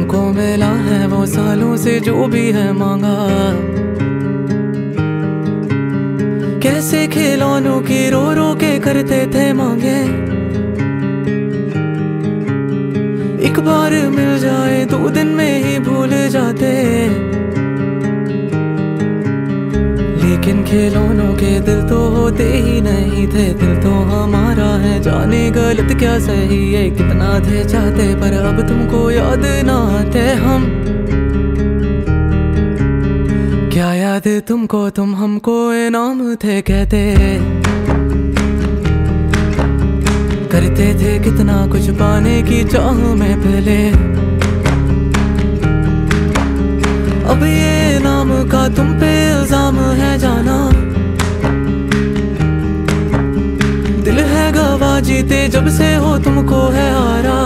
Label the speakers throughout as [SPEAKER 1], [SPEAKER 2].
[SPEAKER 1] तुमको मिला है वो सालों से जो भी है मांगा। कैसे खिलौनों की रो रो के करते थे मांगे। एक बार मिल जाए 2 दिन में ही भूल जाते। लेकिन खिलौनों के दिल तो होते ही नहीं थे। दिल तो हमारा है, जाने गलत क्या सही है। कितना थे चाहते पर अब तुमको याद ना आते हम। क्या याद तुमको, तुम हमको इनाम थे कहते। करते थे कितना कुछ पाने की चाह में पहले। अब ये नाम का तुम पे इल्जाम है जाना। दिल है गवाह जीते जब से हो तुमको है हारा।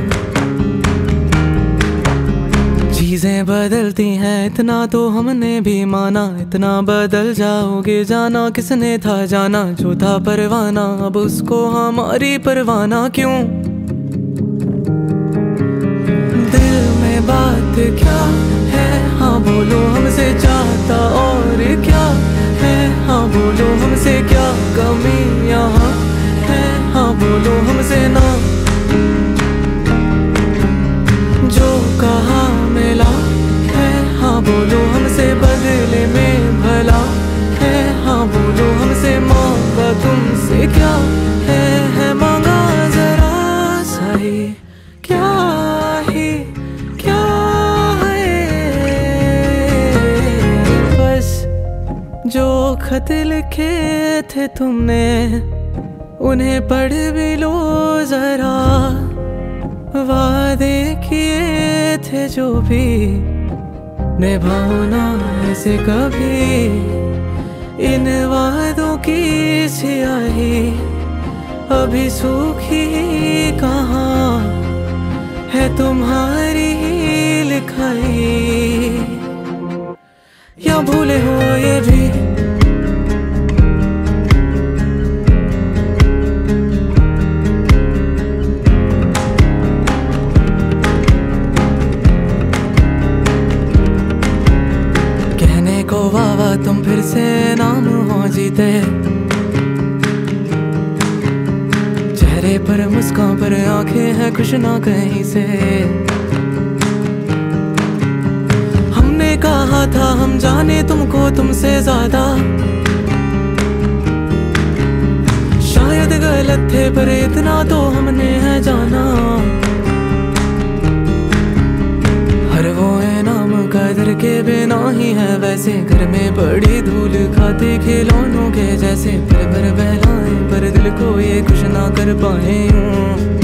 [SPEAKER 1] चीजें बदलती हैं इतना तो हमने भी माना। इतना बदल जाओगे जाना किसने था जाना। जो था परवाना अब उसको हमारी परवाना क्यों। दिल में बात क्या है, हाँ बोलो हमसे चाहता और क्या है। हाँ बोलो हमसे क्या कमी यहाँ है। हाँ बोलो हमसे ना। जो कहा मिला है, हाँ बोलो हमसे बदले में भला है। हाँ बोलो हमसे मांगा तुमसे क्या है मांगा जरा सही क्या ही क्या है। बस जो खत लिखे थे तुमने उन्हें पढ़ भी लो जरा। वादे किए थे जो भी निभाना ऐसे कभी। इन वादों की स्याही अभी सूखी कहाँ है तुम्हारी लिखाई। या भूले हो ये भी को वावा तुम फिर से नाम हो जीते। चेहरे पर मुस्कान पर आंखें हैं खुश ना कहीं से। हमने कहा था हम जाने तुमको तुमसे ज्यादा। शायद गलत थे पर इतना तो हमने है जाना। हर वो इनाम कदर के बिना ही है वैसे। घर में बड़ी धूल खाते खिलौनों के जैसे। पर बहलाएं पर दिल को ये खुश ना कर पाए यूं।